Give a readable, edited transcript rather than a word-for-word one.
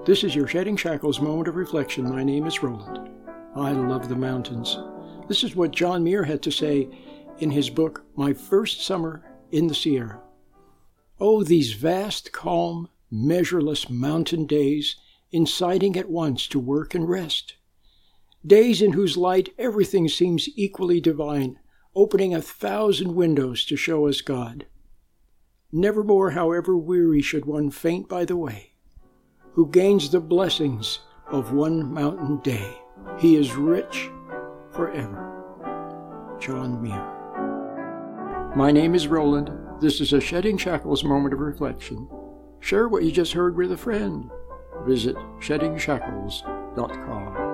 This is your Shedding Shackles moment of reflection. My name is Roland. I love the mountains. This is what John Muir had to say in his book, My First Summer in the Sierra. Oh, these vast, calm, measureless mountain days, inciting at once to work and rest. Days in whose light everything seems equally divine, opening 1,000 windows to show us God. Nevermore, however weary, should one faint by the way. Who gains the blessings of one mountain day. He is rich forever. John Muir. My name is Roland. This is a Shedding Shackles moment of reflection. Share what you just heard with a friend. Visit sheddingshackles.com.